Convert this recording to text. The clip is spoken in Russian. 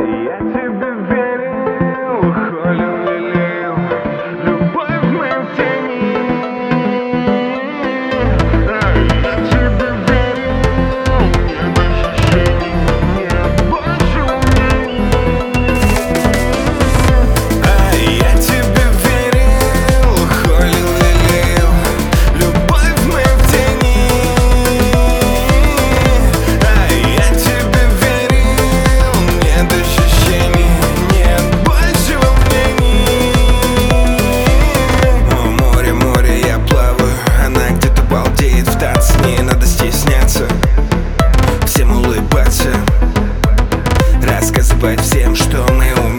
Я тебе верил, холил, лелеял, любовь в моей тени. Я тебе верил, нет ощущений, нет больше волнений. Я тебе верил, холил, лелеял, любовь в моей тени. Я тебе верил, нет ощущений, нет больше волнений. О, море, море, я плаваю, она где-то балдеет в танце, не надо стесняться, всем улыбаться, рассказывать всем, что мы умеем.